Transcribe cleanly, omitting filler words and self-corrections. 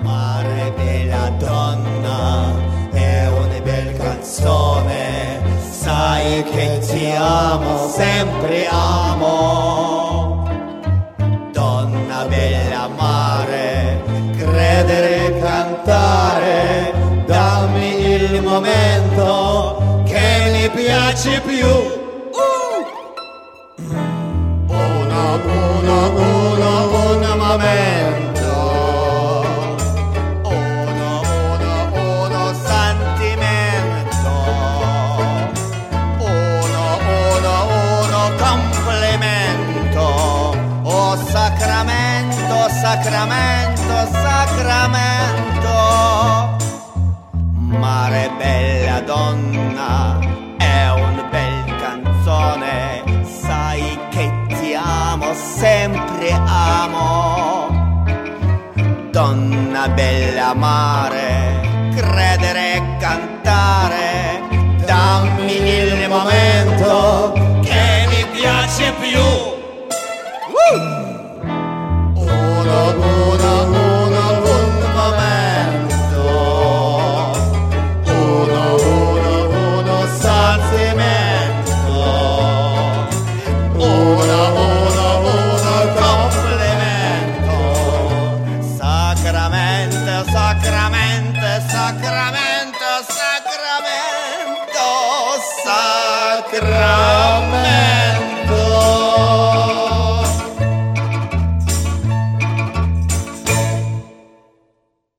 Mare bella donna, è una bella canzone, sai che ti amo, sempre amo. Donna bella mare, credere, cantare, dammi il momento che mi piace più. Un momento, uno sentimento, uno complimento, oh sacramento, sacramento, sacramento. Mare bella donna, è una bella canzone, sai che ti amo, sempre amo. Donna bella mare, credere e cantare, dammi il